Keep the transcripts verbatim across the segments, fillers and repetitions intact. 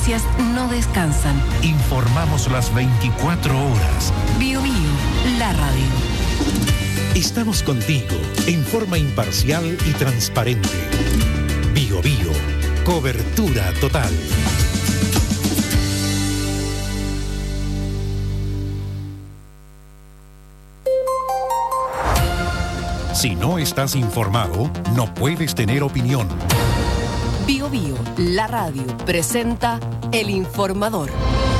noticias no descansan. Informamos las veinticuatro horas. Bio Bio, la radio. Estamos contigo en forma imparcial y transparente. Bio Bio, cobertura total. Si no estás informado, no puedes tener opinión. Bio Bio, la radio, presenta El Informador.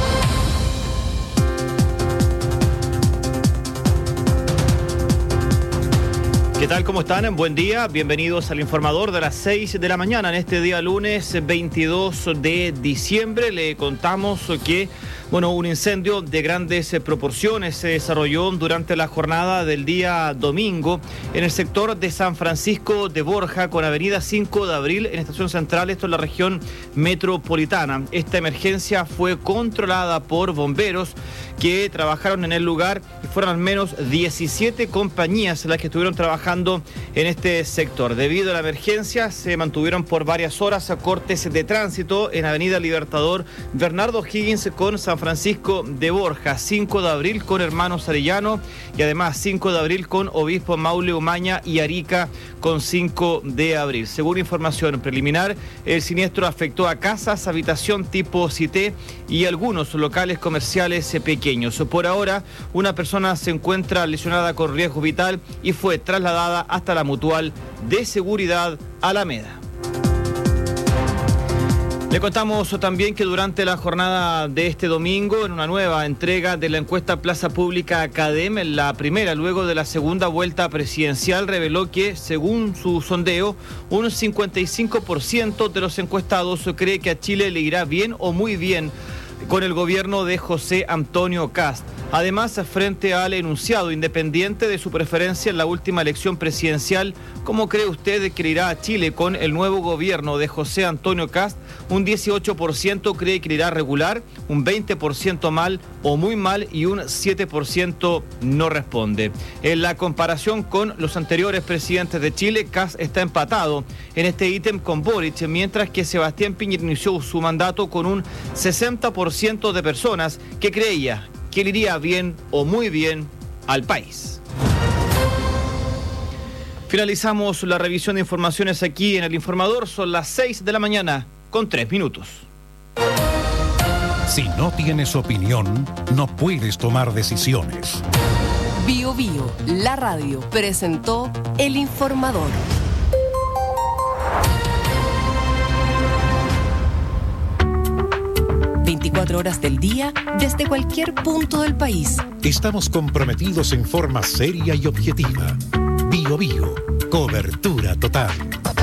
¿Qué tal? ¿Cómo están? Buen día. Bienvenidos al Informador de las seis de la mañana. En este día lunes veintidós de diciembre le contamos que bueno, un incendio de grandes proporciones se desarrolló durante la jornada del día domingo en el sector de San Francisco de Borja con avenida cinco de abril en Estación Central, esto en la región metropolitana. Esta emergencia fue controlada por bomberos que trabajaron en el lugar y fueron al menos diecisiete compañías las que estuvieron trabajando en este sector. Debido a la emergencia se mantuvieron por varias horas cortes de tránsito en avenida Libertador Bernardo Higgins con San Francisco de Borja, cinco de abril con Hermanos Arellano y además cinco de abril con Obispo Maule Umaña y Arica con cinco de abril. Según información preliminar, el siniestro afectó a casas, habitación tipo Cité y algunos locales comerciales pequeños. Por ahora, una persona se encuentra lesionada con riesgo vital y fue trasladada hasta la Mutual de Seguridad Alameda. Le contamos también que durante la jornada de este domingo, en una nueva entrega de la encuesta Plaza Pública Academ, la primera luego de la segunda vuelta presidencial, reveló que, según su sondeo, un cincuenta y cinco por ciento de los encuestados cree que a Chile le irá bien o muy bien con el gobierno de José Antonio Kast. Además, frente al enunciado independiente de su preferencia en la última elección presidencial, ¿cómo cree usted que irá a Chile con el nuevo gobierno de José Antonio Kast? Un dieciocho por ciento cree que irá regular, un veinte por ciento mal o muy mal y un siete por ciento no responde. En la comparación con los anteriores presidentes de Chile, Kast está empatado en este ítem con Boric, mientras que Sebastián Piñera inició su mandato con un sesenta por ciento de personas que creía que le iría bien o muy bien al país. Finalizamos la revisión de informaciones aquí en El Informador. Son las seis de la mañana con tres minutos. Si no tienes opinión, no puedes tomar decisiones. Bio Bio, la radio, presentó El Informador. veinticuatro horas del día, desde cualquier punto del país. Estamos comprometidos en forma seria y objetiva. Bio Bio, cobertura total.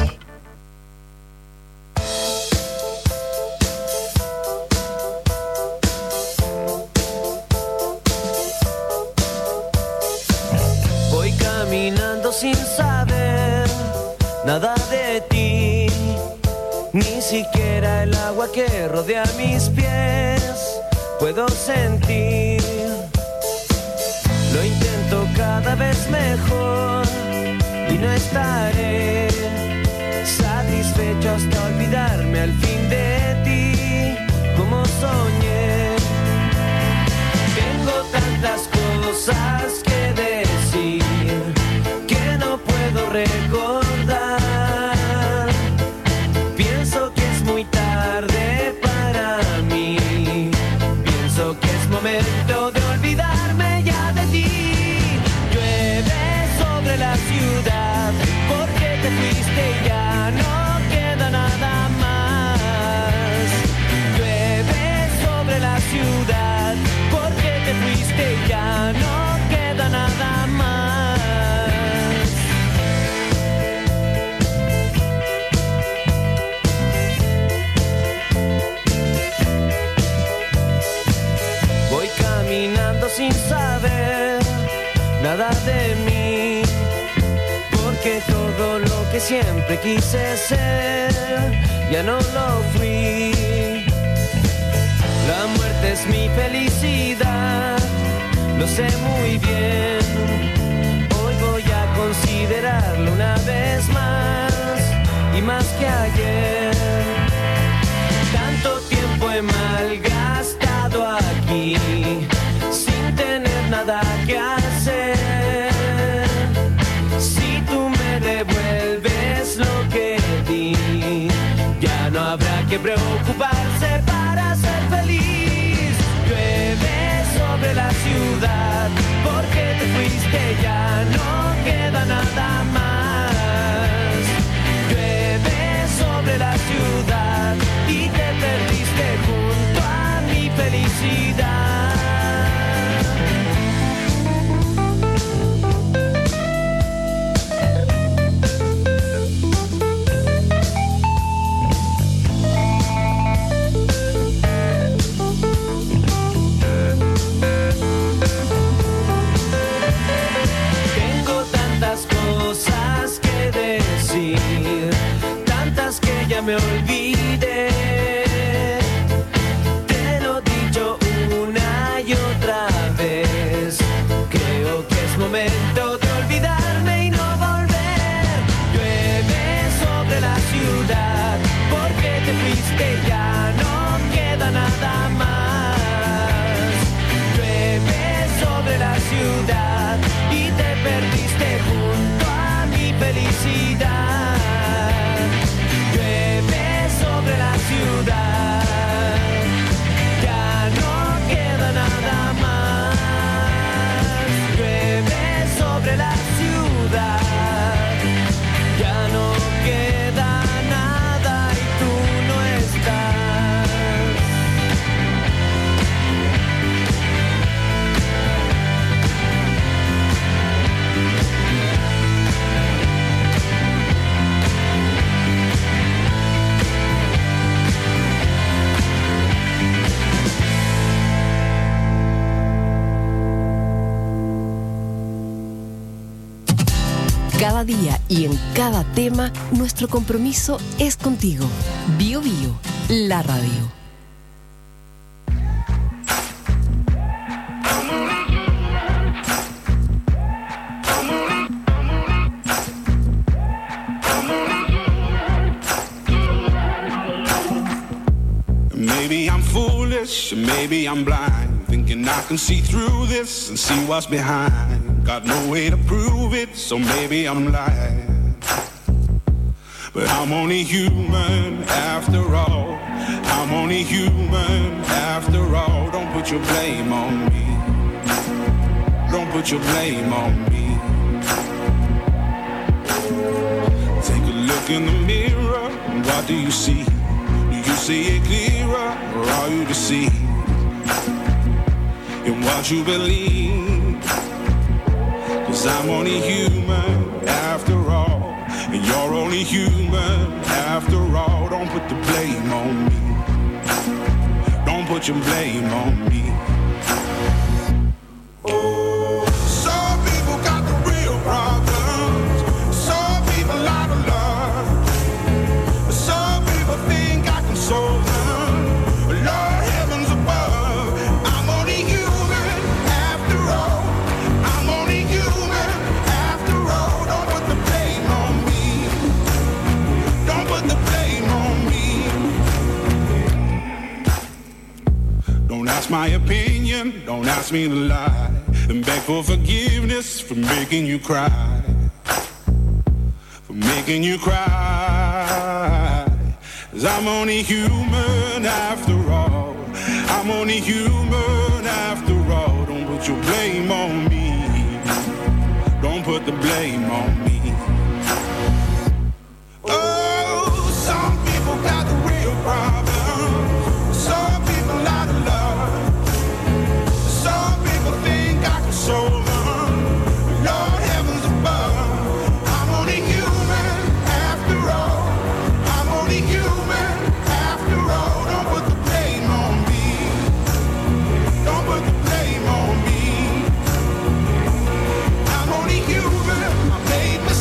Voy caminando sin saber nada de ti, ni siquiera el agua que rodea mis pies puedo sentir. Lo intento cada vez mejor y no estaré satisfecho hasta olvidarme al fin de ti, como soñé. Tengo tantas cosas que decir que no puedo recordar. Momento de olvidarme ya de ti. Llueve sobre la ciudad porque te fuiste y ya no queda nada más. Llueve sobre la ciudad porque te fuiste y ya no queda nada más. Sin saber nada de mí, porque todo lo que siempre quise ser ya no lo fui. La muerte es mi felicidad, lo sé muy bien. Hoy voy a considerarlo una vez más y más que ayer. Tanto tiempo he más qué hacer. Si tú me devuelves lo que di, ya no habrá que preocuparse para ser feliz. Llueve sobre la ciudad, porque te fuiste, ya no queda nada más. Llueve sobre la ciudad y te perdiste junto a mi felicidad. Tantas que ya me olvidé. Te lo he dicho una y otra vez. Creo que es momento de olvidarme y no volver. Llueve sobre la ciudad, porque te fuiste, ya no queda nada más. Llueve sobre la ciudad y te perdiste junto a mi felicidad. Ciudad, ya no queda nada más. Llueve sobre la ciudad, ya no queda nada y tú no estás. Cada día y en cada tema, nuestro compromiso es contigo. Bio Bio, la radio. Maybe I'm foolish, maybe I'm blind, thinking I can see through this and see what's behind. Got no way to prove it, so maybe I'm lying. But I'm only human after all. I'm only human after all. Don't put your blame on me. Don't put your blame on me. Take a look in the mirror, what do you see? Do you see it clearer, or are you deceived in what you believe? 'Cause I'm only human after all, and you're only human after all. Don't put the blame on me. Don't put your blame on me. Oh, some people got the real problems. Some people out of love. Some people think I can solve them. Lord heavens above, I'm only human after all. I'm only human after all. Don't put the blame on me. Don't put the blame on me. Don't ask my opinion, don't ask me to lie, and beg for forgiveness for making you cry, for making you cry. 'Cause I'm only human after all. I'm only human after all. Don't put your blame on me. Don't put the blame on me. Oh, some people got the real problems. Some people out of love. Some people think I can solve them. Lord heavens above, I'm only human after all. I'm only human after all. Don't put the blame on me. Don't put the blame on me. I'm only human. I made mistakes.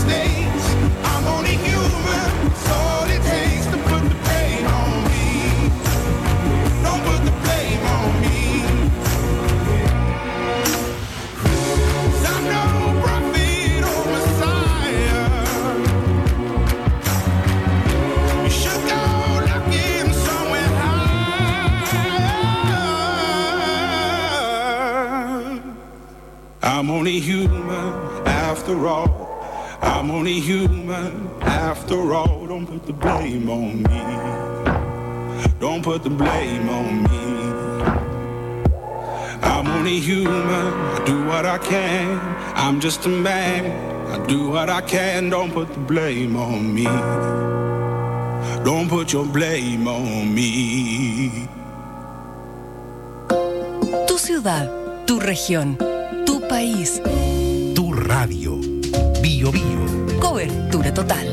I'm only human after all. I'm only human after all. Don't put the blame on me. Don't put the blame on me. I'm only human. I do what I can. I'm just a man. I do what I can. Don't put the blame on me. Don't put your blame on me. Tu ciudad, tu región, tu país. Tu radio. Bio Bio. Cobertura total.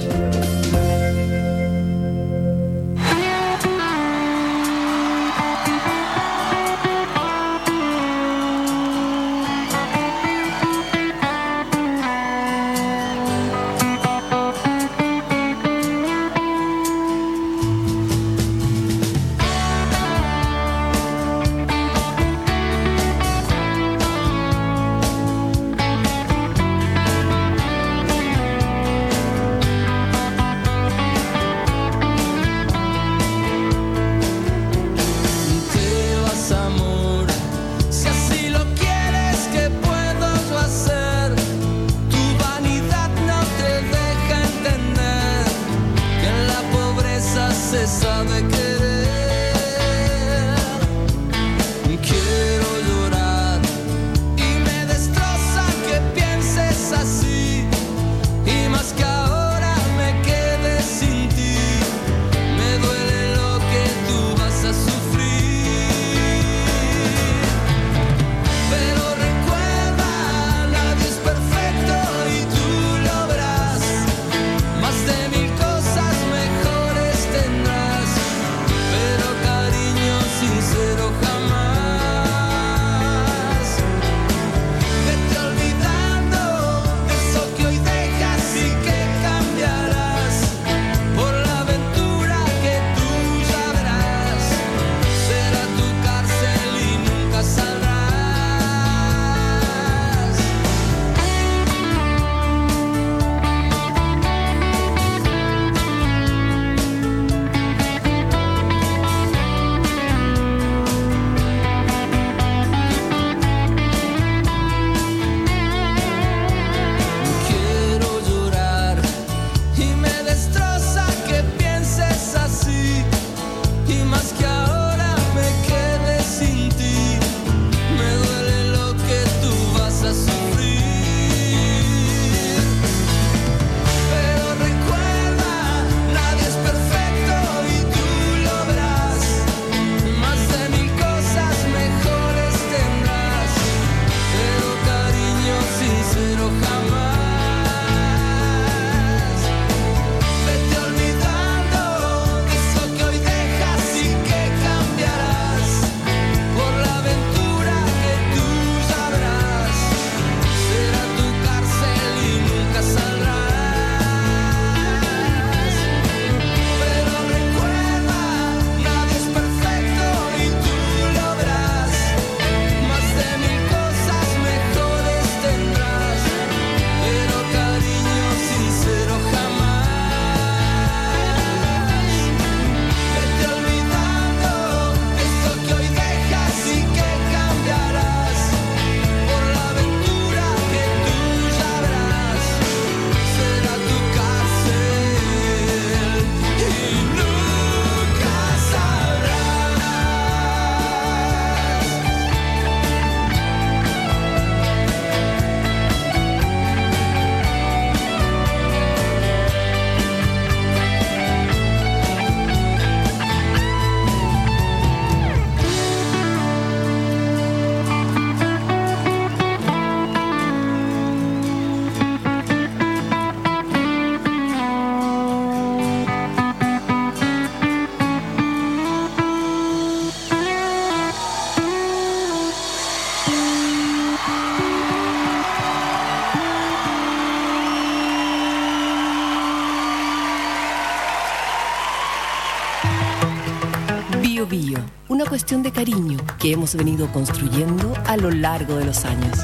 Una cuestión de cariño que hemos venido construyendo a lo largo de los años.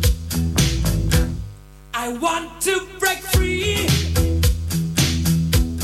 I want to break free.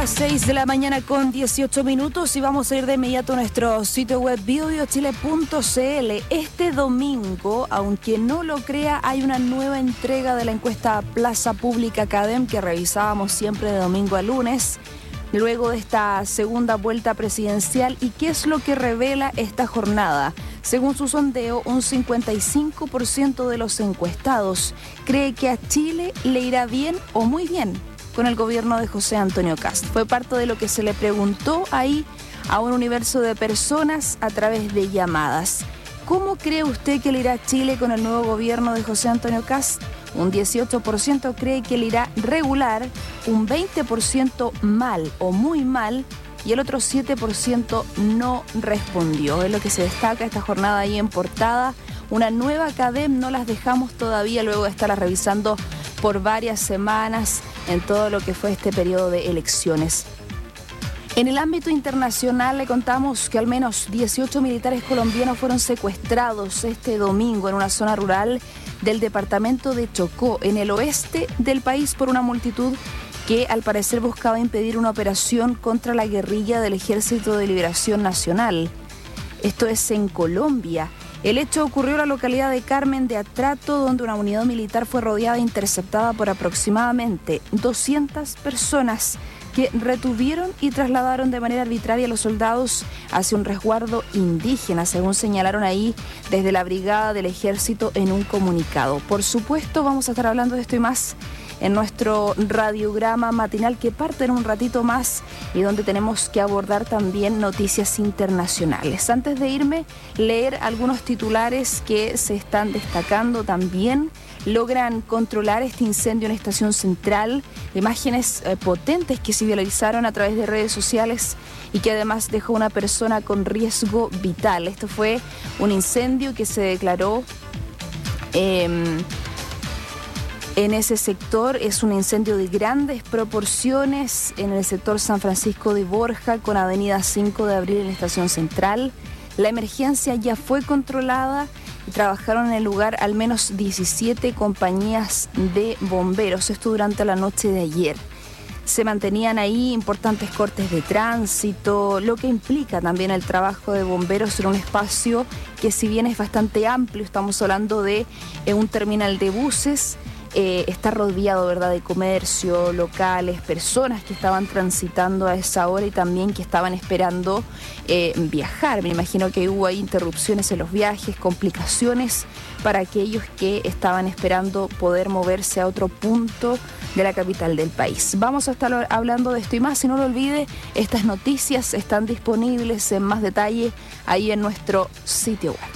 las seis de la mañana con dieciocho minutos y vamos a ir de inmediato a nuestro sitio web bio bio chile punto c l. Este domingo, aunque no lo crea, hay una nueva entrega de la encuesta Plaza Pública Cadem que revisábamos siempre de domingo a lunes, luego de esta segunda vuelta presidencial. ¿Y qué es lo que revela esta jornada? Según su sondeo, un cincuenta y cinco por ciento de los encuestados cree que a Chile le irá bien o muy bien con el gobierno de José Antonio Kast. Fue parte de lo que se le preguntó ahí a un universo de personas a través de llamadas. ¿Cómo cree usted que le irá a Chile con el nuevo gobierno de José Antonio Kast? Un dieciocho por ciento cree que le irá regular, un veinte por ciento mal o muy mal, y el otro siete por ciento no respondió. Es lo que se destaca esta jornada ahí en portada. Una nueva Cadem, no las dejamos todavía luego de estarlas revisando por varias semanas en todo lo que fue este periodo de elecciones. En el ámbito internacional le contamos que al menos dieciocho militares colombianos fueron secuestrados este domingo en una zona rural del departamento de Chocó, en el oeste del país, por una multitud que al parecer buscaba impedir una operación contra la guerrilla del Ejército de Liberación Nacional. Esto es en Colombia. El hecho ocurrió en la localidad de Carmen de Atrato, donde una unidad militar fue rodeada e interceptada por aproximadamente doscientas personas que retuvieron y trasladaron de manera arbitraria a los soldados hacia un resguardo indígena, según señalaron ahí desde la brigada del ejército en un comunicado. Por supuesto, vamos a estar hablando de esto y más en nuestro radiograma matinal que parte en un ratito más y donde tenemos que abordar también noticias internacionales. Antes de irme, leer algunos titulares que se están destacando también. Logran controlar este incendio en Estación Central, imágenes eh, potentes que se viralizaron a través de redes sociales y que además dejó una persona con riesgo vital. Esto fue un incendio que se declaró eh, en ese sector. Es un incendio de grandes proporciones en el sector San Francisco de Borja con Avenida cinco de abril en la Estación Central. La emergencia ya fue controlada y trabajaron en el lugar al menos diecisiete compañías de bomberos, esto durante la noche de ayer. Se mantenían ahí importantes cortes de tránsito, lo que implica también el trabajo de bomberos en un espacio que, si bien es bastante amplio, estamos hablando de eh, un terminal de buses, Eh, está rodeado, ¿verdad?, de comercio, locales, personas que estaban transitando a esa hora y también que estaban esperando eh, viajar. Me imagino que hubo ahí interrupciones en los viajes, complicaciones para aquellos que estaban esperando poder moverse a otro punto de la capital del país. Vamos a estar hablando de esto y más. Y no lo olvide, estas noticias están disponibles en más detalle ahí en nuestro sitio web.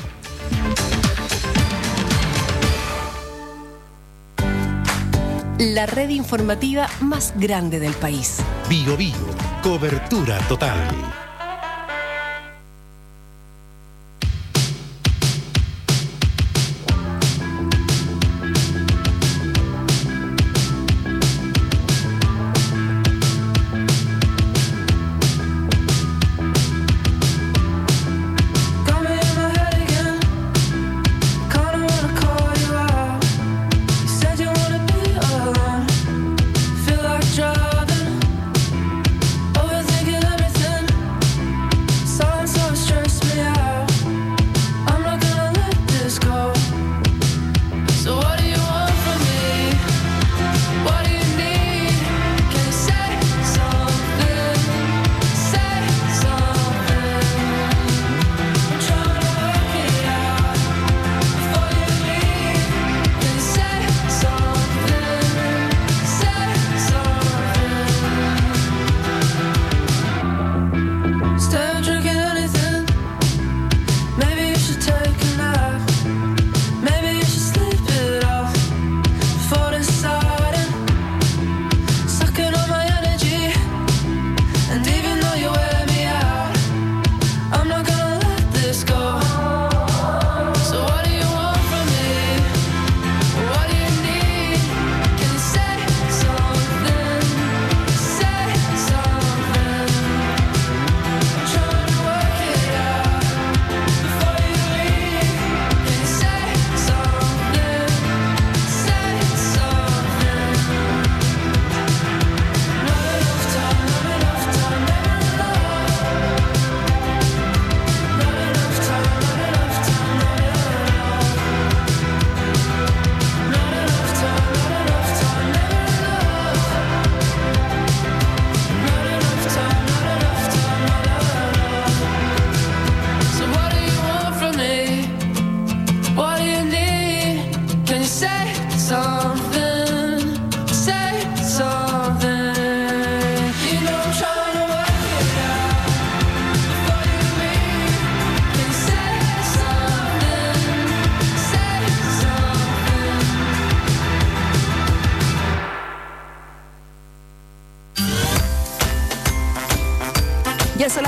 La red informativa más grande del país. Bio Bio, cobertura total. Feel like driving, overthinking everything.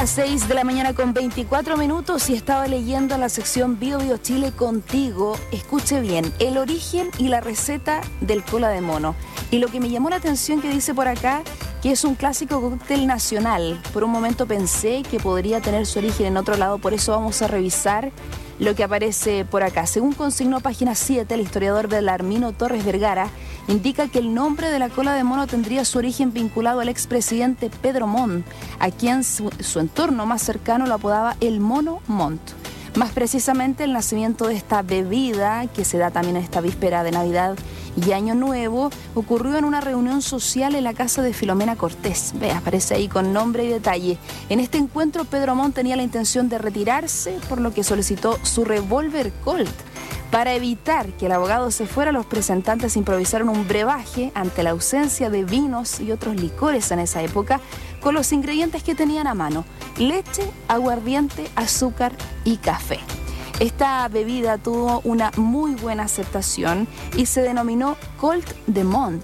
las seis de la mañana con veinticuatro minutos y estaba leyendo la sección Bio Bio Chile contigo. Escuche bien, el origen y la receta del cola de mono. Y lo que me llamó la atención que dice por acá, que es un clásico cóctel nacional. Por un momento pensé que podría tener su origen en otro lado, por eso vamos a revisar lo que aparece por acá. Según consignó página siete, el historiador Belarmino Torres Vergara indica que el nombre de la cola de mono tendría su origen vinculado al expresidente Pedro Montt, a quien su, su entorno más cercano lo apodaba el Mono Montt. Más precisamente, el nacimiento de esta bebida, que se da también en esta víspera de Navidad y Año Nuevo, ocurrió en una reunión social en la casa de Filomena Cortés. Ve, aparece ahí con nombre y detalle. En este encuentro, Pedro Montt tenía la intención de retirarse, por lo que solicitó su revólver Colt. Para evitar que el abogado se fuera, los presentantes improvisaron un brebaje ante la ausencia de vinos y otros licores en esa época, con los ingredientes que tenían a mano: leche, aguardiente, azúcar y café. Esta bebida tuvo una muy buena aceptación y se denominó Colt de Montt.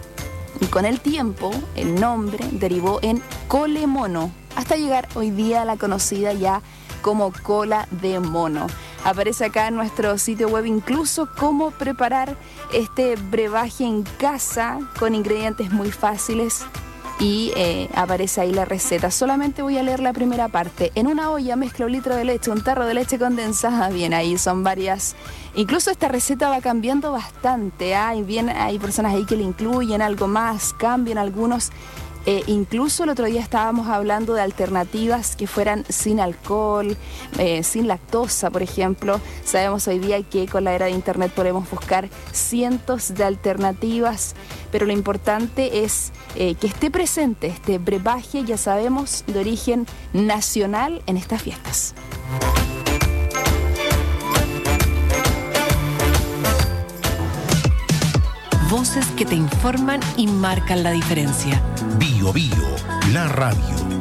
Y con el tiempo, el nombre derivó en Cole Mono, hasta llegar hoy día a la conocida ya como cola de mono. Aparece acá en nuestro sitio web incluso cómo preparar este brebaje en casa con ingredientes muy fáciles. Y eh, aparece ahí la receta. Solamente voy a leer la primera parte. En una olla mezcla un litro de leche, un tarro de leche condensada. Bien, ahí son varias. Incluso esta receta va cambiando bastante. Hay, bien, hay personas ahí que le incluyen algo más, cambian algunos. Eh, incluso el otro día estábamos hablando de alternativas que fueran sin alcohol, eh, sin lactosa, por ejemplo. Sabemos hoy día que con la era de internet podemos buscar cientos de alternativas, pero lo importante es eh, que esté presente este brebaje, ya sabemos, de origen nacional en estas fiestas. Voces que te informan y marcan la diferencia. Bio Bio, la radio.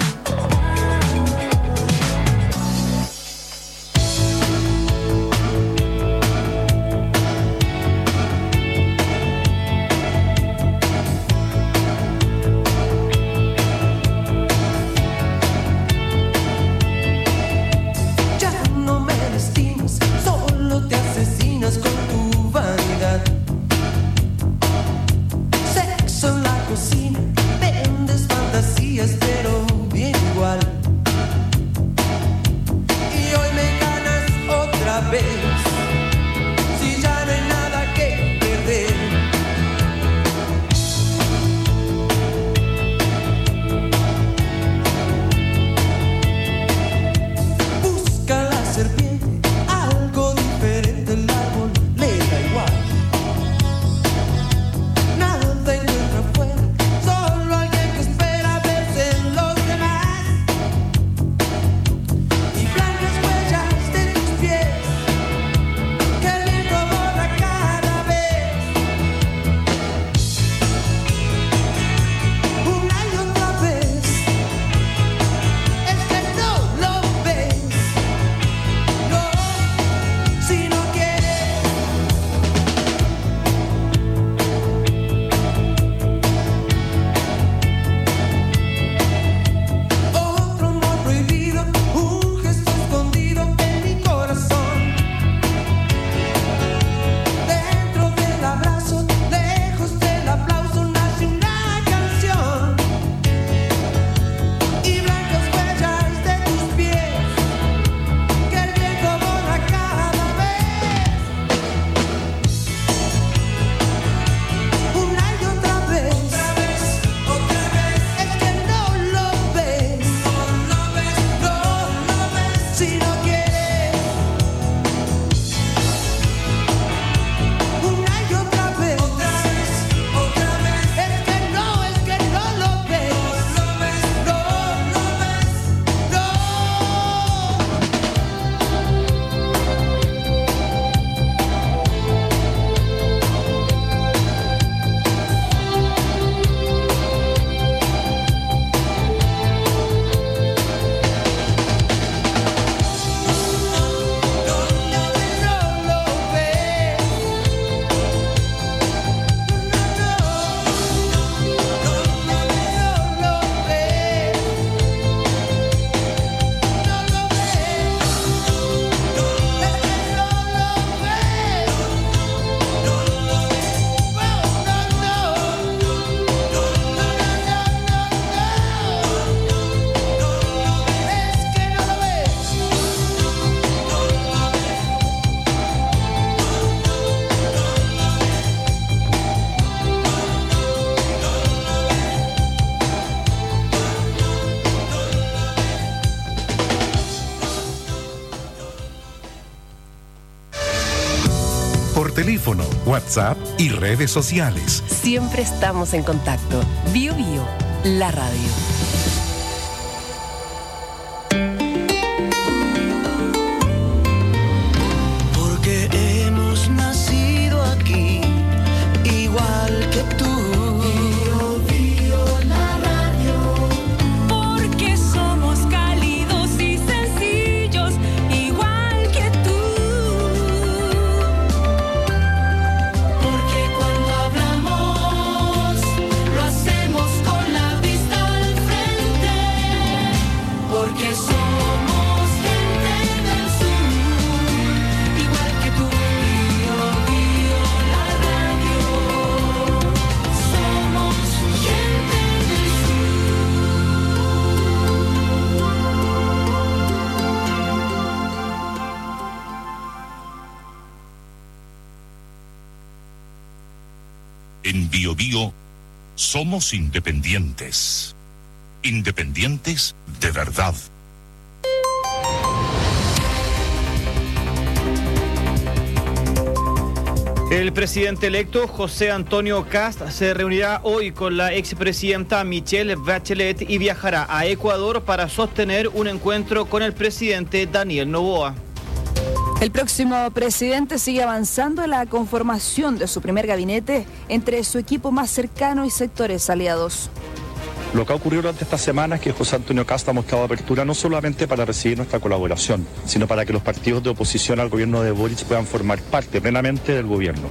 Ya no me lastimas, solo te asesinas con tu vanidad. Sexo en la cocina, vendes fantasías, pero bien igual. Y hoy me ganas otra vez, si ya no hay nada que perder. Busca la serpiente, algo diferente, el árbol le da igual. Nada encuentra afuera, solo alguien que espera verse en los demás. Y blancas huellas de tus pies por teléfono, WhatsApp y redes sociales. Siempre estamos en contacto. Bio Bio, la radio. Porque hemos nacido aquí, igual que tú. Bio, Bio, la radio. Porque somos cálidos y sencillos, igual que tú. Porque cuando hablamos, lo hacemos con la vista al frente. Porque somos gente del sur, igual que tú. Bio, Bio, la radio. Somos gente del En Bio Bio somos independientes. Independientes de verdad. El presidente electo José Antonio Kast se reunirá hoy con la expresidenta Michelle Bachelet y viajará a Ecuador para sostener un encuentro con el presidente Daniel Noboa. El próximo presidente sigue avanzando en la conformación de su primer gabinete entre su equipo más cercano y sectores aliados. Lo que ha ocurrido durante estas semanas es que José Antonio Kast ha mostrado apertura no solamente para recibir nuestra colaboración, sino para que los partidos de oposición al gobierno de Boric puedan formar parte plenamente del gobierno.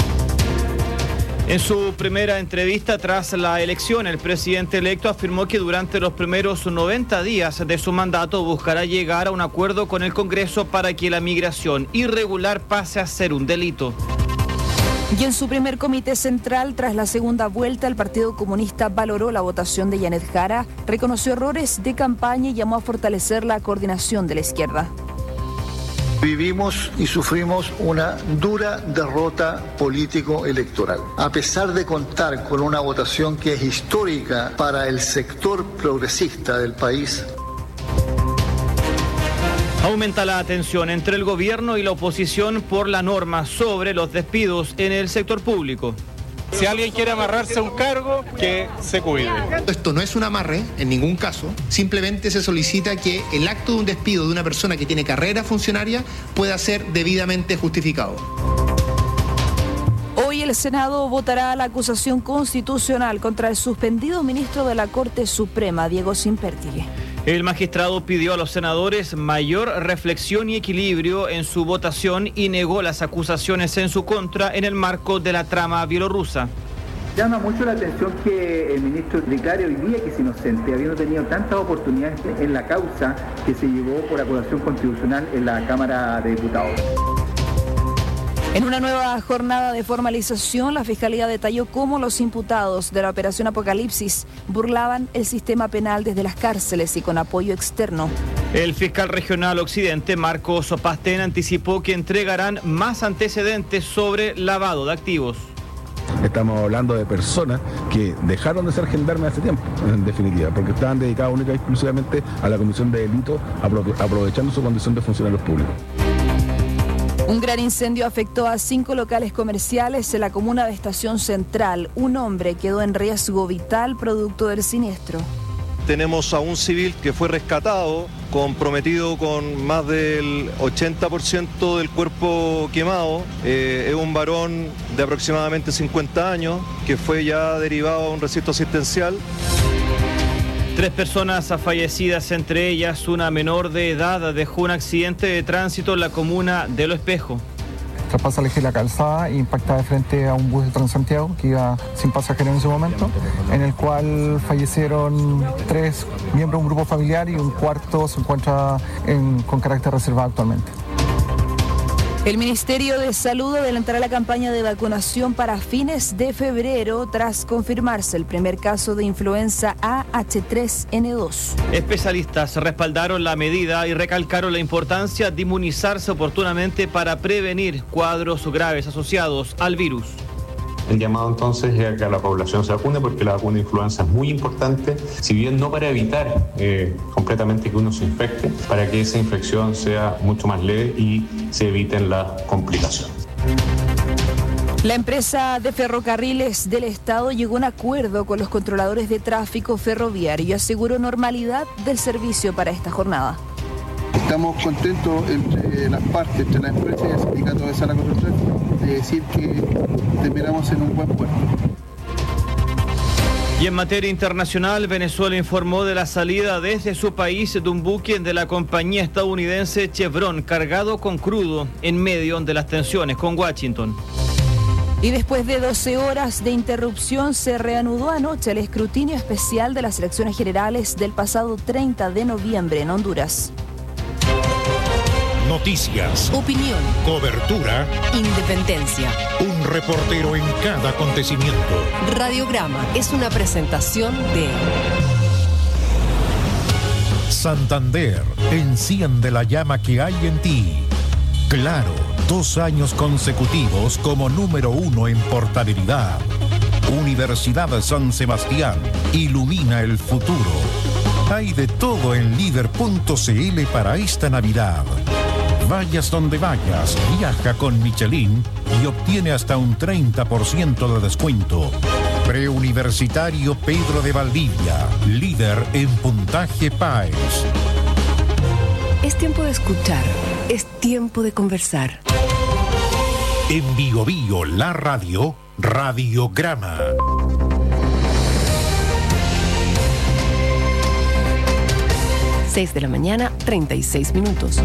En su primera entrevista tras la elección, el presidente electo afirmó que durante los primeros noventa días de su mandato buscará llegar a un acuerdo con el Congreso para que la migración irregular pase a ser un delito. Y en su primer comité central, tras la segunda vuelta, el Partido Comunista valoró la votación de Yanet Jara, reconoció errores de campaña y llamó a fortalecer la coordinación de la izquierda. Vivimos y sufrimos una dura derrota político-electoral. A pesar de contar con una votación que es histórica para el sector progresista del país, aumenta la tensión entre el gobierno y la oposición por la norma sobre los despidos en el sector público. Si alguien quiere amarrarse a un cargo, que se cuide. Esto no es un amarre, en ningún caso. Simplemente se solicita que el acto de un despido de una persona que tiene carrera funcionaria pueda ser debidamente justificado. Hoy el Senado votará la acusación constitucional contra el suspendido ministro de la Corte Suprema, Diego Simpértigue. El magistrado pidió a los senadores mayor reflexión y equilibrio en su votación y negó las acusaciones en su contra en el marco de la trama bielorrusa. Llama mucho la atención que el ministro declare hoy día que es inocente, habiendo tenido tantas oportunidades en la causa que se llevó por acusación constitucional en la Cámara de Diputados. En una nueva jornada de formalización, la Fiscalía detalló cómo los imputados de la Operación Apocalipsis burlaban el sistema penal desde las cárceles y con apoyo externo. El fiscal regional Occidente, Marcos Pastén, anticipó que entregarán más antecedentes sobre lavado de activos. Estamos hablando de personas que dejaron de ser gendarmes hace tiempo, en definitiva, porque estaban dedicados única y exclusivamente a la comisión de delitos, aprovechando su condición de funcionarios públicos. Un gran incendio afectó a cinco locales comerciales en la comuna de Estación Central. Un hombre quedó en riesgo vital producto del siniestro. Tenemos a un civil que fue rescatado, comprometido con más del ochenta por ciento del cuerpo quemado. Eh, es un varón de aproximadamente cincuenta años que fue ya derivado a un recinto asistencial. Tres personas fallecidas, entre ellas una menor de edad, dejó un accidente de tránsito en la comuna de Lo Espejo. Traspasa el eje de la calzada e impacta de frente a un bus de Transantiago que iba sin pasajeros en ese momento, en el cual fallecieron tres miembros de un grupo familiar y un cuarto se encuentra en, con carácter reservado actualmente. El Ministerio de Salud adelantará la campaña de vacunación para fines de febrero tras confirmarse el primer caso de influenza A H tres N dos. Especialistas respaldaron la medida y recalcaron la importancia de inmunizarse oportunamente para prevenir cuadros graves asociados al virus. El llamado entonces es a que la población se vacune porque la vacuna de influenza es muy importante, si bien no para evitar eh, completamente que uno se infecte, para que esa infección sea mucho más leve y se eviten las complicaciones. La empresa de ferrocarriles del Estado llegó a un acuerdo con los controladores de tráfico ferroviario y aseguró normalidad del servicio para esta jornada. Estamos contentos entre las partes, entre la empresa y el sindicato de Sala contra el Tráfico, de decir que terminamos en un buen puerto. Y en materia internacional, Venezuela informó de la salida desde su país de un buque de la compañía estadounidense Chevron cargado con crudo en medio de las tensiones con Washington. Y después de doce horas de interrupción, se reanudó anoche el escrutinio especial de las elecciones generales del pasado treinta de noviembre en Honduras. Noticias, Opinión, cobertura, independencia. un reportero en cada acontecimiento. Radiograma es una presentación de Santander, enciende la llama que hay en ti. Claro, dos años consecutivos como número uno en portabilidad. Universidad San Sebastián, ilumina el futuro. Hay de todo en líder punto c l para esta Navidad. Vayas donde vayas, viaja con Michelin y obtiene hasta un treinta por ciento de descuento. Preuniversitario Pedro de Valdivia, líder en puntaje PAES. Es tiempo de escuchar, es tiempo de conversar. En Bio Bio, la radio, Radiograma. seis de la mañana, treinta y seis minutos.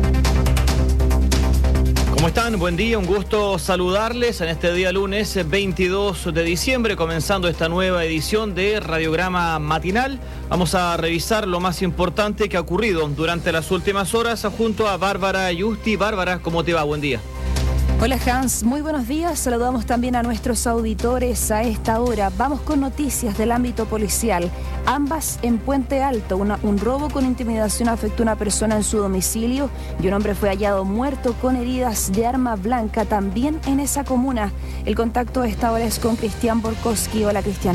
¿Cómo están? Buen día, un gusto saludarles en este día lunes veintidós de diciembre, comenzando esta nueva edición de Radiograma Matinal. Vamos a revisar lo más importante que ha ocurrido durante las últimas horas junto a Bárbara Yusti. Bárbara, ¿cómo te va? Buen día. Hola Hans, muy buenos días. Saludamos también a nuestros auditores a esta hora. Vamos con noticias del ámbito policial. Ambas en Puente Alto. Una, un robo con intimidación afectó a una persona en su domicilio y un hombre fue hallado muerto con heridas de arma blanca también en esa comuna. El contacto a esta hora es con Cristian Borkowski. Hola Cristian.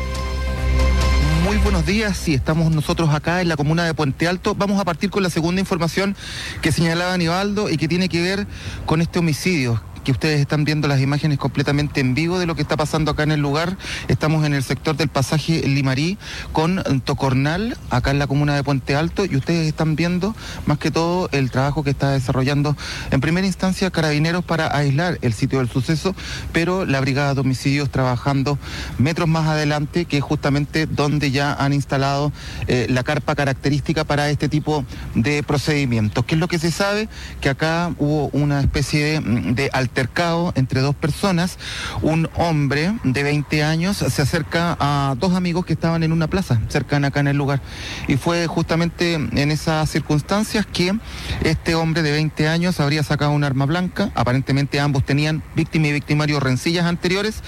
Muy buenos días, sí, estamos nosotros acá en la comuna de Puente Alto. Vamos a partir con la segunda información que señalaba Aníbaldo y que tiene que ver con este homicidio, que ustedes están viendo las imágenes completamente en vivo de lo que está pasando acá en el lugar. Estamos en el sector del pasaje Limarí con Tocornal, acá en la comuna de Puente Alto, y ustedes están viendo más que todo el trabajo que está desarrollando en primera instancia Carabineros para aislar el sitio del suceso, pero la Brigada de Homicidios trabajando metros más adelante, que es justamente donde ya han instalado eh, la carpa característica para este tipo de procedimientos. ¿Qué es lo que se sabe? Que acá hubo una especie de, de alternativa altercado entre dos personas. Un hombre de veinte años se acerca a dos amigos que estaban en una plaza cercana acá en el lugar, y fue justamente en esas circunstancias que este hombre de veinte años habría sacado un arma blanca. Aparentemente ambos tenían, víctima y victimario, rencillas anteriores,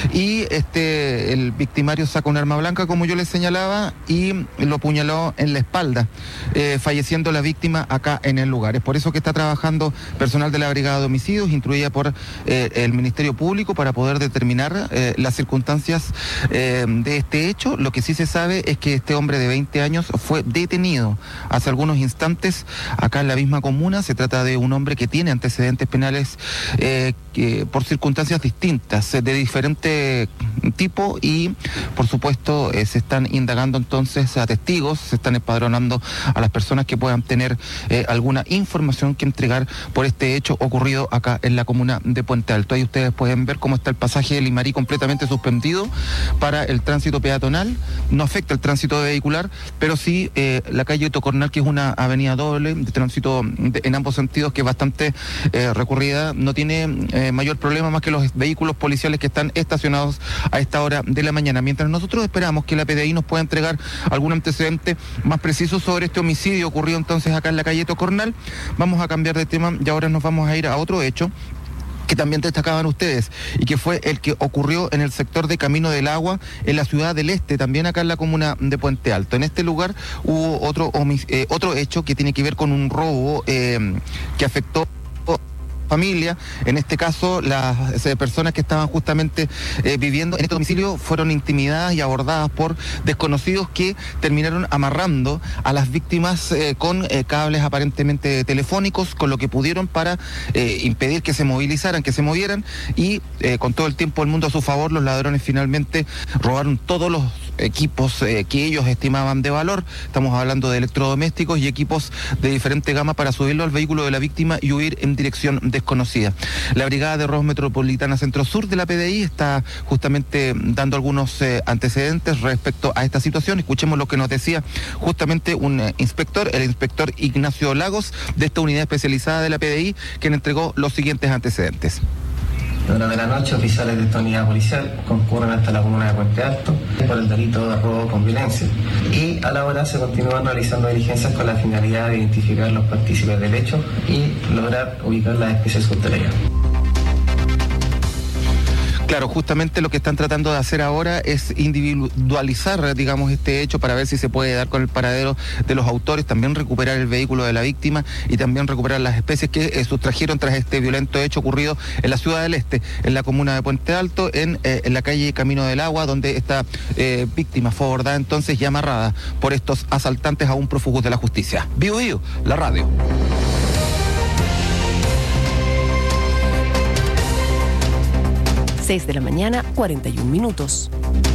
y este el victimario saca un arma blanca, como yo les señalaba, y lo apuñaló en la espalda, eh, falleciendo la víctima acá en el lugar. Es por eso que está trabajando personal de la Brigada de Homicidios, instruida por eh, el Ministerio Público, para poder determinar eh, las circunstancias eh, de este hecho. Lo que sí se sabe es que este hombre de veinte años fue detenido hace algunos instantes acá en la misma comuna. Se trata de un hombre que tiene antecedentes penales eh, que, por circunstancias distintas, de diferente tipo, y por supuesto eh, se están indagando entonces a testigos, se están empadronando a las personas que puedan tener eh, alguna información que entregar por este hecho ocurrido acá en la comuna de Puente Alto. Ahí ustedes pueden ver cómo está el pasaje de Limarí completamente suspendido para el tránsito peatonal. No afecta el tránsito vehicular, pero sí eh, la calle Tocornal, que es una avenida doble de tránsito de, en ambos sentidos, que es bastante eh, recurrida, no tiene eh, mayor problema más que los vehículos policiales que están estacionados a esta hora de la mañana. Mientras nosotros esperamos que la P D I nos pueda entregar algún antecedente más preciso sobre este homicidio ocurrido entonces acá en la calle Tocornal, vamos a cambiar de tema y ahora nos vamos a ir a otro hecho que también destacaban ustedes, y que fue el que ocurrió en el sector de Camino del Agua, en la ciudad del Este, también acá en la comuna de Puente Alto. En este lugar hubo otro, eh, otro hecho que tiene que ver con un robo eh, que afectó familia. En este caso, las eh, personas que estaban justamente eh, viviendo en este domicilio fueron intimidadas y abordadas por desconocidos que terminaron amarrando a las víctimas eh, con eh, cables aparentemente telefónicos, con lo que pudieron para eh, impedir que se movilizaran, que se movieran, y eh, con todo el tiempo del mundo a su favor, los ladrones finalmente robaron todos los equipos eh, que ellos estimaban de valor. Estamos hablando de electrodomésticos y equipos de diferente gama para subirlo al vehículo de la víctima y huir en dirección desconocida. La Brigada de Robos Metropolitana Centro Sur de la P D I está justamente dando algunos eh, antecedentes respecto a esta situación. Escuchemos lo que nos decía justamente un eh, inspector, el inspector Ignacio Lagos, de esta unidad especializada de la P D I, quien entregó los siguientes antecedentes. Durante la noche, oficiales de esta unidad policial concurren hasta la comuna de Puente Alto por el delito de robo con violencia. Y a la hora se continúan realizando diligencias con la finalidad de identificar los partícipes del hecho y lograr ubicar las especies sustraídas. Claro, justamente lo que están tratando de hacer ahora es individualizar, digamos, este hecho para ver si se puede dar con el paradero de los autores, también recuperar el vehículo de la víctima y también recuperar las especies que eh, sustrajeron tras este violento hecho ocurrido en la ciudad del Este, en la comuna de Puente Alto, en, eh, en la calle Camino del Agua, donde esta eh, víctima fue abordada entonces y amarrada por estos asaltantes aún prófugos de la justicia. Vivo Vivo, la radio. seis de la mañana, cuarenta y un minutos.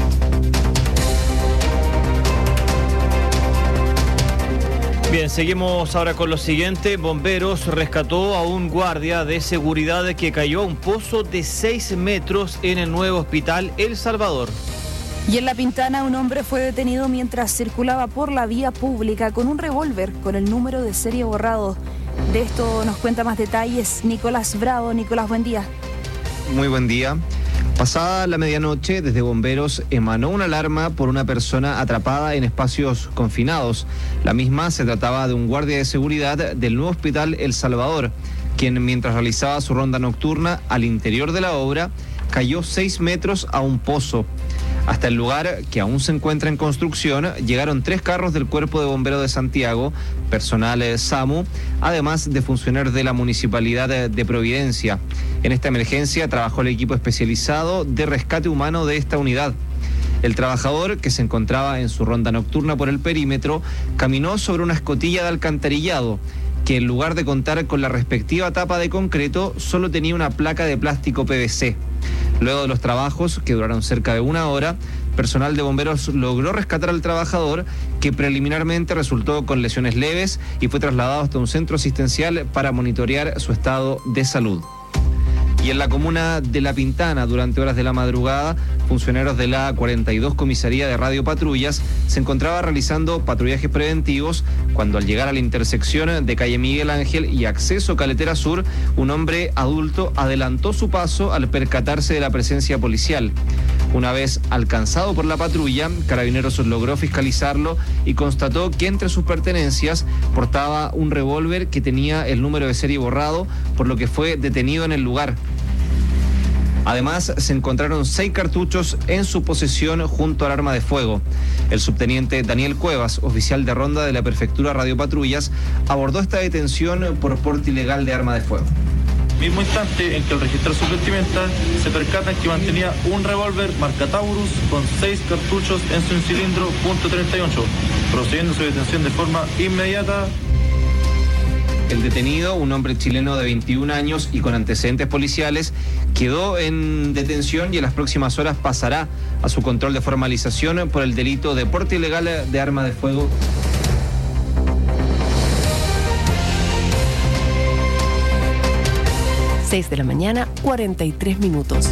Bien, seguimos ahora con lo siguiente. Bomberos rescató a un guardia de seguridad que cayó a un pozo de seis metros en el nuevo hospital El Salvador. Y en La Pintana, un hombre fue detenido mientras circulaba por la vía pública con un revólver con el número de serie borrado. De esto nos cuenta más detalles Nicolás Bravo. Nicolás, buen día. Muy buen día. Pasada la medianoche, desde Bomberos emanó una alarma por una persona atrapada en espacios confinados. La misma se trataba de un guardia de seguridad del nuevo hospital El Salvador, quien mientras realizaba su ronda nocturna al interior de la obra, cayó seis metros a un pozo. Hasta el lugar, que aún se encuentra en construcción, llegaron tres carros del Cuerpo de Bomberos de Santiago, personal de SAMU, además de funcionarios de la Municipalidad de Providencia. En esta emergencia trabajó el equipo especializado de rescate humano de esta unidad. El trabajador, que se encontraba en su ronda nocturna por el perímetro, caminó sobre una escotilla de alcantarillado, que en lugar de contar con la respectiva tapa de concreto, solo tenía una placa de plástico P V C. Luego de los trabajos, que duraron cerca de una hora, personal de bomberos logró rescatar al trabajador, que preliminarmente resultó con lesiones leves y fue trasladado hasta un centro asistencial para monitorear su estado de salud. Y en la comuna de La Pintana, durante horas de la madrugada, funcionarios de la cuarenta y dos Comisaría de Radio Patrullas se encontraba realizando patrullajes preventivos cuando, al llegar a la intersección de calle Miguel Ángel y acceso Caletera Sur, un hombre adulto adelantó su paso al percatarse de la presencia policial. Una vez alcanzado por la patrulla, Carabineros logró fiscalizarlo y constató que entre sus pertenencias portaba un revólver que tenía el número de serie borrado, por lo que fue detenido en el lugar. Además, se encontraron seis cartuchos en su posesión junto al arma de fuego. El subteniente Daniel Cuevas, oficial de ronda de la Prefectura Radio Patrullas, abordó esta detención por porte ilegal de arma de fuego. Mismo instante en que al registrar su vestimenta se percatan que mantenía un revólver marca Taurus con seis cartuchos en su cilindro punto treinta y ocho, procediendo a su detención de forma inmediata. El detenido, un hombre chileno de veintiún años y con antecedentes policiales, quedó en detención y en las próximas horas pasará a su control de formalización por el delito de porte ilegal de arma de fuego. seis de la mañana, cuarenta y tres minutos.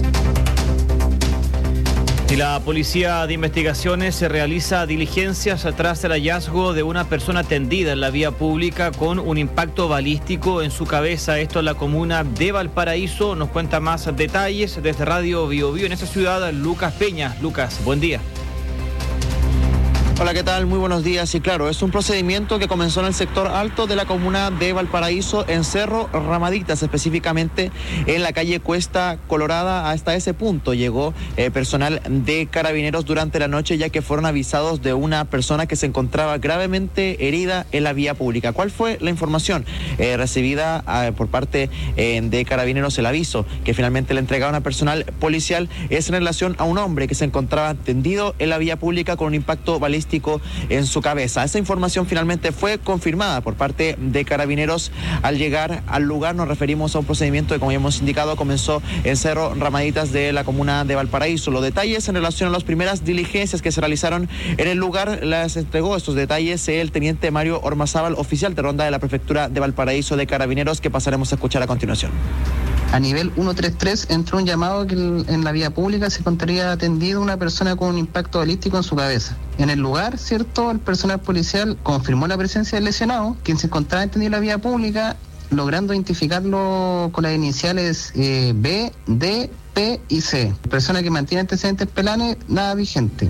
Y la Policía de Investigaciones se realiza diligencias tras el hallazgo de una persona tendida en la vía pública con un impacto balístico en su cabeza. Esto en la comuna de Valparaíso. Nos cuenta más detalles desde Radio Bio Bio en esa ciudad, Lucas Peña. Lucas, buen día. Hola, ¿qué tal? Muy buenos días. Y claro, es un procedimiento que comenzó en el sector alto de la comuna de Valparaíso, en Cerro Ramaditas, específicamente en la calle Cuesta Colorada. Hasta ese punto llegó eh, personal de Carabineros durante la noche, ya que fueron avisados de una persona que se encontraba gravemente herida en la vía pública. ¿Cuál fue la información eh, recibida eh, por parte eh, de Carabineros? El aviso que finalmente le entregaron a personal policial es en relación a un hombre que se encontraba tendido en la vía pública con un impacto balístico en su cabeza. Esa información finalmente fue confirmada por parte de Carabineros. Al llegar al lugar nos referimos a un procedimiento que, como ya hemos indicado, comenzó en Cerro Ramaditas de la comuna de Valparaíso. Los detalles en relación a las primeras diligencias que se realizaron en el lugar las entregó estos detalles el teniente Mario Ormazábal, oficial de ronda de la prefectura de Valparaíso de Carabineros, que pasaremos a escuchar a continuación. A nivel ciento treinta y tres entró un llamado que en la vía pública se encontraría atendido una persona con un impacto balístico en su cabeza. En el lugar, cierto, el personal policial confirmó la presencia del lesionado, quien se encontraba atendido en la vía pública, logrando identificarlo con las iniciales eh, B, D, P y C. Persona que mantiene antecedentes penales, nada vigente.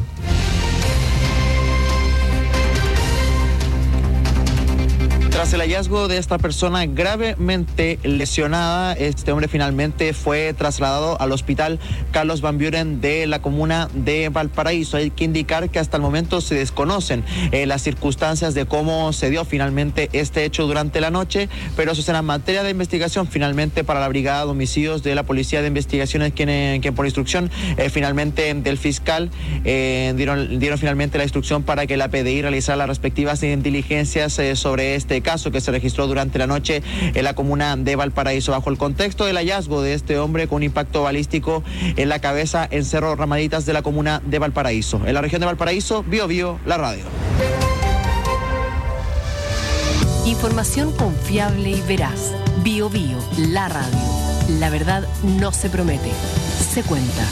Tras el hallazgo de esta persona gravemente lesionada, este hombre finalmente fue trasladado al hospital Carlos Van Buren de la comuna de Valparaíso. Hay que indicar que hasta el momento se desconocen eh, las circunstancias de cómo se dio finalmente este hecho durante la noche, pero eso será materia de investigación finalmente para la Brigada de Homicidios de la Policía de Investigaciones, quien, quien por instrucción eh, finalmente del fiscal eh, dieron, dieron finalmente la instrucción para que la P D I realizara las respectivas diligencias eh, sobre este caso que se registró durante la noche en la comuna de Valparaíso, bajo el contexto del hallazgo de este hombre con un impacto balístico en la cabeza en Cerro Ramaditas de la comuna de Valparaíso. En la región de Valparaíso, Bio Bio, la radio. Información confiable y veraz. Bio Bio, la radio. La verdad no se promete, se cuenta.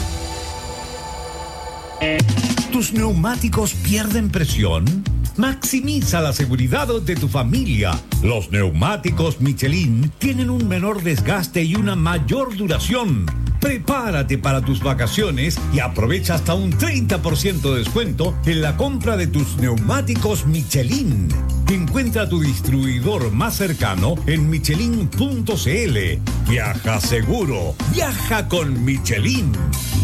¿Tus neumáticos pierden presión? Maximiza la seguridad de tu familia. Los neumáticos Michelin tienen un menor desgaste y una mayor duración. Prepárate para tus vacaciones y aprovecha hasta un treinta por ciento de descuento en la compra de tus neumáticos Michelin. Encuentra tu distribuidor más cercano en michelin punto c l. Viaja seguro. Viaja con Michelin.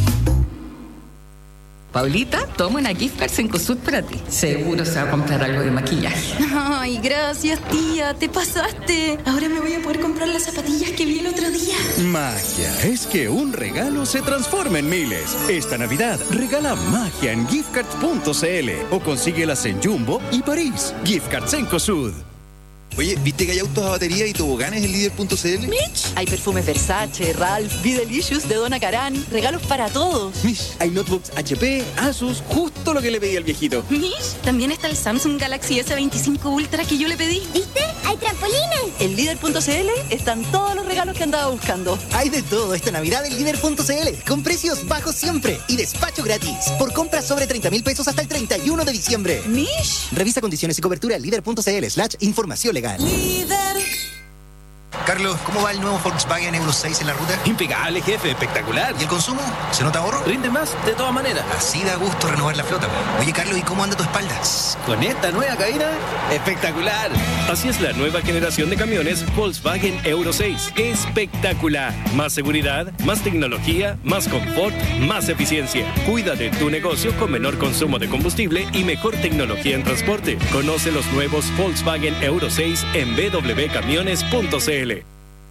Paulita, toma una gift card Cencosud para ti. Seguro se va a comprar algo de maquillaje. Ay, gracias, tía. Te pasaste. Ahora me voy a poder comprar las zapatillas que vi el otro día. Magia. Es que un regalo se transforma en miles. Esta Navidad, regala magia en gift cards punto c l o consíguelas en Jumbo y París. Gift cards Cencosud. Oye, ¿viste que hay autos a batería y toboganes en líder punto c l? Mitch, hay perfumes Versace, Ralph, Be Delicious de Donna Karan, regalos para todos. Mish, hay notebooks H P, Asus, justo lo que le pedí al viejito. Mish, también está el Samsung Galaxy S veinticinco Ultra que yo le pedí. ¿Viste? ¡Hay trampolines! En líder punto c l están todos los regalos que andaba buscando. Hay de todo esta Navidad en líder punto c l, con precios bajos siempre y despacho gratis. Por compras sobre treinta mil pesos hasta el treinta y uno de diciembre. Mish. Revisa condiciones y cobertura en líder punto c l slash información legal. Líder. Carlos, ¿cómo va el nuevo Volkswagen Euro seis en la ruta? Impecable, jefe, espectacular. ¿Y el consumo? ¿Se nota ahorro? Rinde más, de todas maneras. Así da gusto renovar la flota. Oye, Carlos, ¿y cómo anda tu espalda? Con esta nueva cabina, espectacular. Así es la nueva generación de camiones Volkswagen Euro seis. Espectacular. Más seguridad, más tecnología, más confort, más eficiencia. Cuida de tu negocio con menor consumo de combustible y mejor tecnología en transporte. Conoce los nuevos Volkswagen Euro seis en b w camiones punto c l.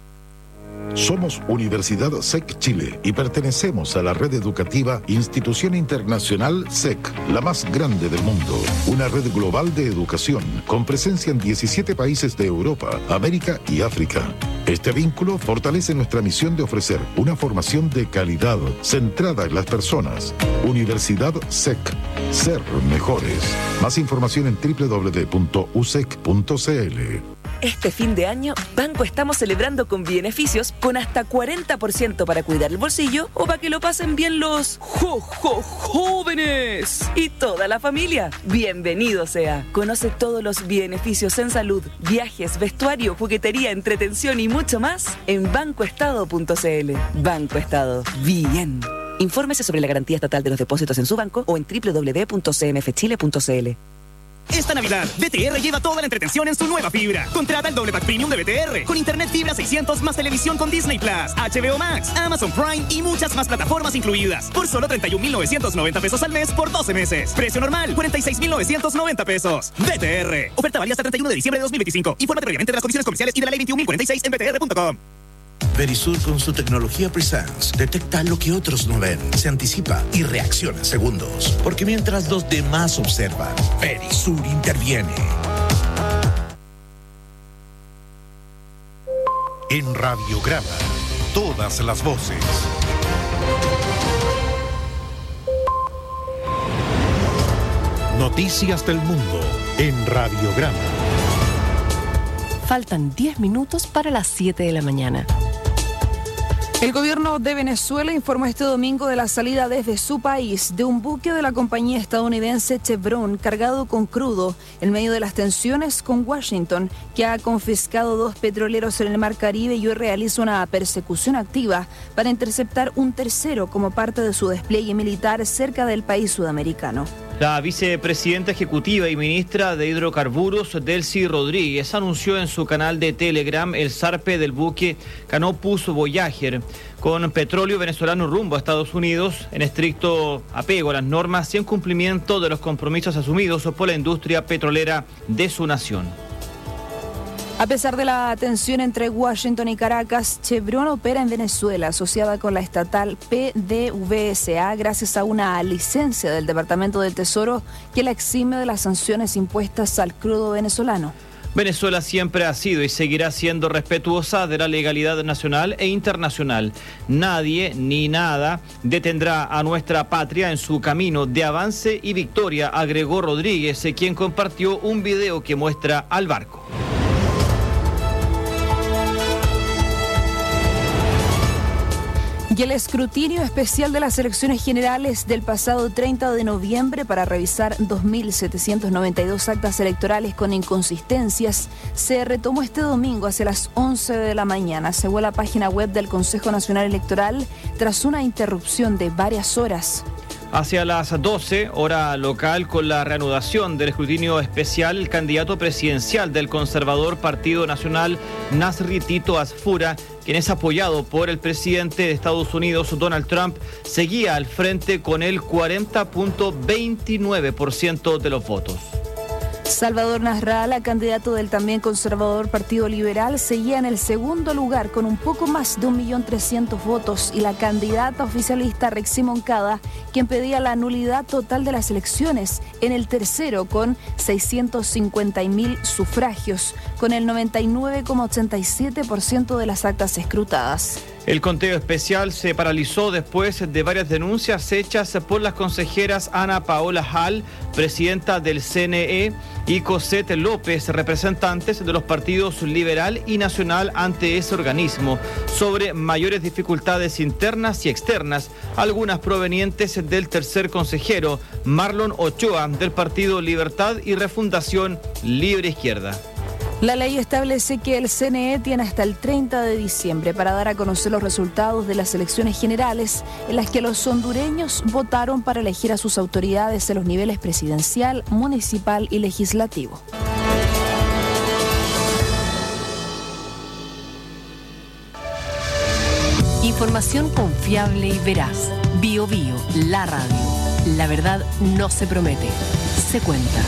Somos Universidad S E C Chile y pertenecemos a la red educativa Institución Internacional S E C, la más grande del mundo. Una red global de educación con presencia en diecisiete países de Europa, América y África. Este vínculo fortalece nuestra misión de ofrecer una formación de calidad centrada en las personas. Universidad S E C. Ser mejores. Más información en w w w punto u s e c punto c l. Este fin de año, Banco estamos celebrando con beneficios con hasta cuarenta por ciento para cuidar el bolsillo o para que lo pasen bien los jo, jo, jóvenes y toda la familia. Bienvenido sea. Conoce todos los beneficios en salud, viajes, vestuario, juguetería, entretención y mucho más en banco estado punto c l. Banco Estado. Bien. Infórmese sobre la garantía estatal de los depósitos en su banco o en doble u doble u doble u punto c m f chile punto c l. Esta Navidad, B T R lleva toda la entretención en su nueva fibra. Contrata el doble pack premium de B T R con internet fibra seiscientos más televisión con Disney Plus, H B O Max, Amazon Prime y muchas más plataformas incluidas. Por solo treinta y un mil novecientos noventa pesos al mes por doce meses. Precio normal, cuarenta y seis mil novecientos noventa pesos. B T R. Oferta válida hasta el treinta y uno de diciembre de dos mil veinticinco. Infórmate previamente de las condiciones comerciales y de la ley veintiún mil cuarenta y seis en b t r punto com. Verisur con su tecnología Presence detecta lo que otros no ven, se anticipa y reacciona en segundos. Porque mientras los demás observan, Verisur interviene. En Radiograma, todas las voces. Noticias del mundo en Radiograma. Faltan diez minutos para las siete de la mañana. El gobierno de Venezuela informó este domingo de la salida desde su país de un buque de la compañía estadounidense Chevron cargado con crudo en medio de las tensiones con Washington, que ha confiscado dos petroleros en el Mar Caribe y hoy realiza una persecución activa para interceptar un tercero como parte de su despliegue militar cerca del país sudamericano. La vicepresidenta ejecutiva y ministra de Hidrocarburos, Delcy Rodríguez, anunció en su canal de Telegram el zarpe del buque Canopus Voyager con petróleo venezolano rumbo a Estados Unidos en estricto apego a las normas y en cumplimiento de los compromisos asumidos por la industria petrolera de su nación. A pesar de la tensión entre Washington y Caracas, Chevron opera en Venezuela asociada con la estatal P D V S A gracias a una licencia del Departamento del Tesoro que la exime de las sanciones impuestas al crudo venezolano. Venezuela siempre ha sido y seguirá siendo respetuosa de la legalidad nacional e internacional. Nadie ni nada detendrá a nuestra patria en su camino de avance y victoria, agregó Rodríguez, quien compartió un video que muestra al barco. Y el escrutinio especial de las elecciones generales del pasado treinta de noviembre para revisar dos mil setecientos noventa y dos actas electorales con inconsistencias se retomó este domingo hacia las once de la mañana, según la página web del Consejo Nacional Electoral, tras una interrupción de varias horas. Hacia las doce, hora local, con la reanudación del escrutinio especial, el candidato presidencial del conservador Partido Nacional, Nasri Tito Asfura, quien es apoyado por el presidente de Estados Unidos, Donald Trump, seguía al frente con el cuarenta punto veintinueve por ciento de los votos. Salvador Nasralla, candidato del también conservador Partido Liberal, seguía en el segundo lugar con un poco más de un millón trescientos votos y la candidata oficialista Rexy Moncada, quien pedía la nulidad total de las elecciones, en el tercero con seiscientos cincuenta mil sufragios, con el noventa y nueve coma ochenta y siete por ciento de las actas escrutadas. El conteo especial se paralizó después de varias denuncias hechas por las consejeras Ana Paola Hall, presidenta del C N E, y Cosette López, representantes de los partidos Liberal y Nacional, ante ese organismo, sobre mayores dificultades internas y externas, algunas provenientes del tercer consejero, Marlon Ochoa, del Partido Libertad y Refundación Libre Izquierda. La ley establece que el C N E tiene hasta el treinta de diciembre para dar a conocer los resultados de las elecciones generales en las que los hondureños votaron para elegir a sus autoridades en los niveles presidencial, municipal y legislativo. Información confiable y veraz. Bio Bio, la radio. La verdad no se promete, se cuenta.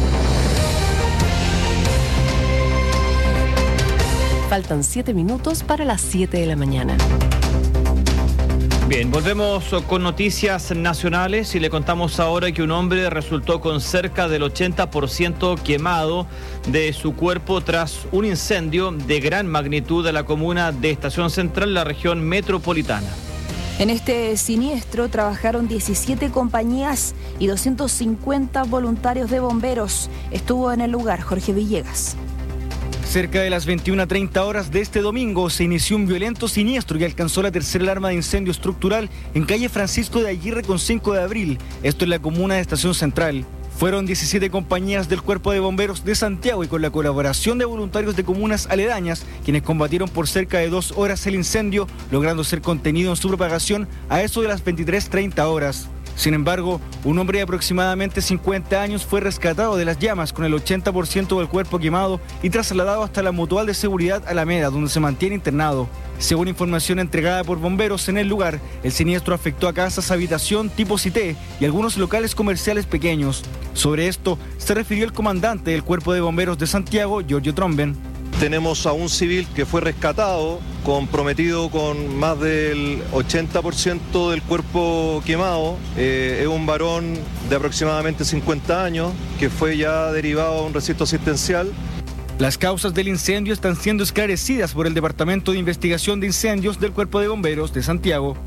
Faltan siete minutos para las siete de la mañana. Bien, volvemos con noticias nacionales y le contamos ahora que un hombre resultó con cerca del ochenta por ciento quemado de su cuerpo tras un incendio de gran magnitud en la comuna de Estación Central, la región metropolitana. En este siniestro trabajaron diecisiete compañías y doscientos cincuenta voluntarios de bomberos. Estuvo en el lugar Jorge Villegas. Cerca de las veintiuna treinta horas de este domingo se inició un violento siniestro que alcanzó la tercera alarma de incendio estructural en calle Francisco de Aguirre con cinco de abril, esto en la comuna de Estación Central. Fueron diecisiete compañías del Cuerpo de Bomberos de Santiago y con la colaboración de voluntarios de comunas aledañas, quienes combatieron por cerca de dos horas el incendio, logrando ser contenido en su propagación a eso de las veintitrés treinta horas. Sin embargo, un hombre de aproximadamente cincuenta años fue rescatado de las llamas con el ochenta por ciento del cuerpo quemado y trasladado hasta la Mutual de Seguridad Alameda, donde se mantiene internado. Según información entregada por bomberos en el lugar, el siniestro afectó a casas, habitación tipo Cité y algunos locales comerciales pequeños. Sobre esto se refirió el comandante del Cuerpo de Bomberos de Santiago, Giorgio Tromben. Tenemos a un civil que fue rescatado, comprometido con más del ochenta por ciento del cuerpo quemado. Eh, es un varón de aproximadamente cincuenta años que fue ya derivado a un recinto asistencial. Las causas del incendio están siendo esclarecidas por el Departamento de Investigación de Incendios del Cuerpo de Bomberos de Santiago.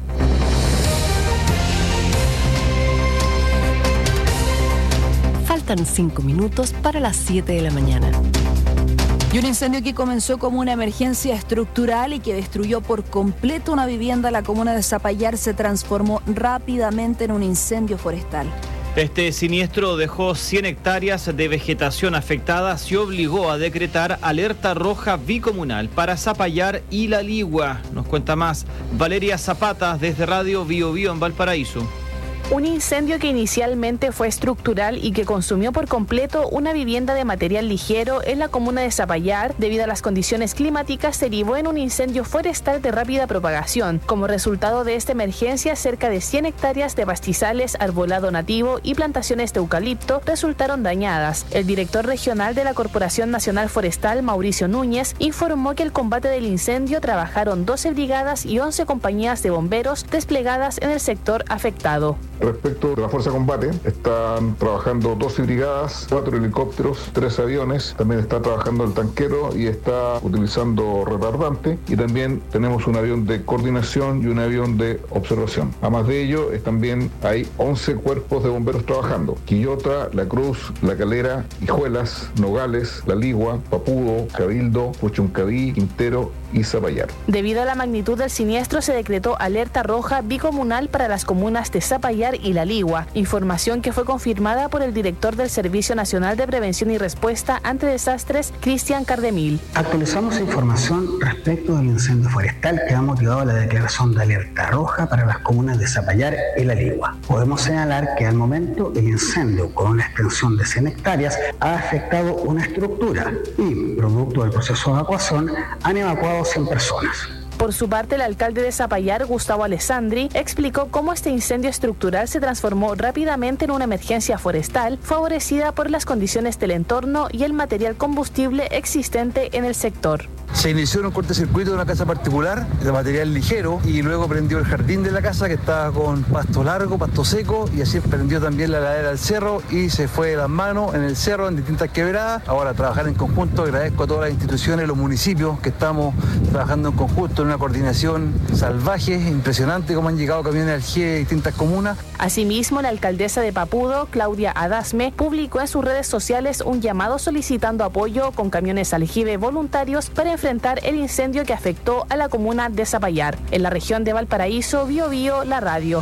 Faltan cinco minutos para las siete de la mañana. Y un incendio que comenzó como una emergencia estructural y que destruyó por completo una vivienda en la comuna de Zapallar se transformó rápidamente en un incendio forestal. Este siniestro dejó cien hectáreas de vegetación afectadas y obligó a decretar alerta roja bicomunal para Zapallar y La Ligua. Nos cuenta más Valeria Zapata desde Radio Bio Bio en Valparaíso. Un incendio que inicialmente fue estructural y que consumió por completo una vivienda de material ligero en la comuna de Zapallar, debido a las condiciones climáticas, derivó en un incendio forestal de rápida propagación. Como resultado de esta emergencia, cerca de cien hectáreas de pastizales, arbolado nativo y plantaciones de eucalipto resultaron dañadas. El director regional de la Corporación Nacional Forestal, Mauricio Núñez, informó que el combate del incendio trabajaron doce brigadas y once compañías de bomberos desplegadas en el sector afectado. Respecto de la Fuerza de Combate, están trabajando doce brigadas, cuatro helicópteros, tres aviones, también está trabajando el tanquero y está utilizando retardante, y también tenemos un avión de coordinación y un avión de observación. Además de ello, es también hay once cuerpos de bomberos trabajando: Quillota, La Cruz, La Calera, Hijuelas, Nogales, La Ligua, Papudo, Cabildo, Puchuncaví, Quintero y Zapallar. Debido a la magnitud del siniestro, se decretó alerta roja bicomunal para las comunas de Zapallar y La Ligua, información que fue confirmada por el director del Servicio Nacional de Prevención y Respuesta ante Desastres, Cristian Cardemil. Actualizamos información respecto del incendio forestal que ha motivado la declaración de alerta roja para las comunas de Zapallar y La Ligua. Podemos señalar que al momento el incendio, con una extensión de cien hectáreas, ha afectado una estructura y, producto del proceso de evacuación, han evacuado cien personas. Por su parte, el alcalde de Zapallar, Gustavo Alessandri, explicó cómo este incendio estructural se transformó rápidamente en una emergencia forestal, favorecida por las condiciones del entorno y el material combustible existente en el sector. Se inició en un cortocircuito de una casa particular de material ligero y luego prendió el jardín de la casa, que estaba con pasto largo, pasto seco, y así prendió también la ladera del cerro y se fue de las manos en el cerro en distintas quebradas. Ahora trabajar en conjunto, agradezco a todas las instituciones, los municipios que estamos trabajando en conjunto en una coordinación salvaje, impresionante cómo han llegado camiones de Algé de distintas comunas. Asimismo, la alcaldesa de Papudo, Claudia Adasme, publicó en sus redes sociales un llamado solicitando apoyo con camiones aljibe voluntarios para enfrentar el incendio que afectó a la comuna de Zapallar. En la región de Valparaíso, Bio Bio, la radio.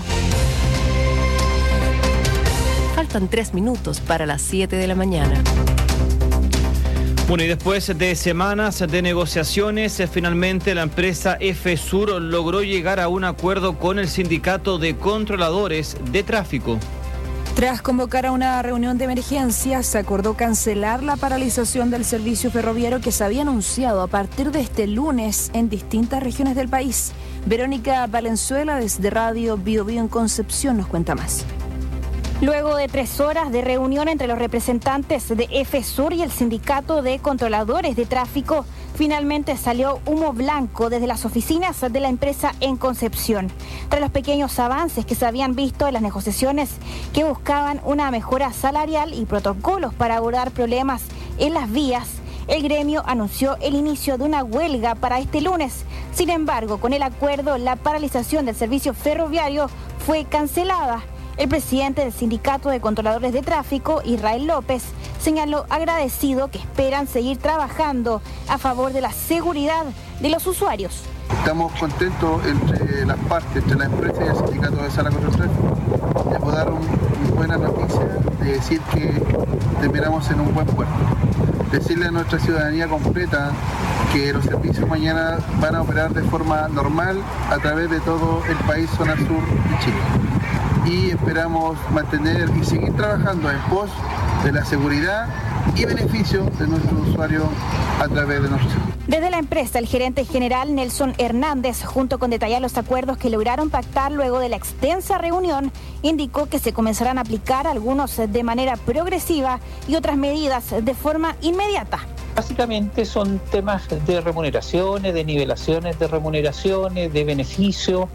Faltan tres minutos para las siete de la mañana. Bueno, y después de semanas de negociaciones, finalmente la empresa F-Sur logró llegar a un acuerdo con el sindicato de controladores de tráfico. Tras convocar a una reunión de emergencia, se acordó cancelar la paralización del servicio ferroviario que se había anunciado a partir de este lunes en distintas regiones del país. Verónica Valenzuela, desde Radio Bio Bio en Concepción, nos cuenta más. Luego de tres horas de reunión entre los representantes de F-Sur y el sindicato de controladores de tráfico, finalmente salió humo blanco desde las oficinas de la empresa en Concepción. Tras los pequeños avances que se habían visto en las negociaciones que buscaban una mejora salarial y protocolos para abordar problemas en las vías, el gremio anunció el inicio de una huelga para este lunes. Sin embargo, con el acuerdo, la paralización del servicio ferroviario fue cancelada. El presidente del Sindicato de Controladores de Tráfico, Israel López, señaló agradecido que esperan seguir trabajando a favor de la seguridad de los usuarios. Estamos contentos entre las partes, entre la empresa y el sindicato de Sala cuatro tres, de poder dar una buena noticia, de decir que terminamos en un buen puerto. Decirle a nuestra ciudadanía completa que los servicios mañana van a operar de forma normal a través de todo el país, zona sur de Chile. Y esperamos mantener y seguir trabajando en pos de la seguridad y beneficio de nuestros usuarios a través de nuestros servicios. Desde la empresa, el gerente general Nelson Hernández, junto con detallar los acuerdos que lograron pactar luego de la extensa reunión, indicó que se comenzarán a aplicar algunos de manera progresiva y otras medidas de forma inmediata. Básicamente son temas de remuneraciones, de nivelaciones de remuneraciones, de beneficio.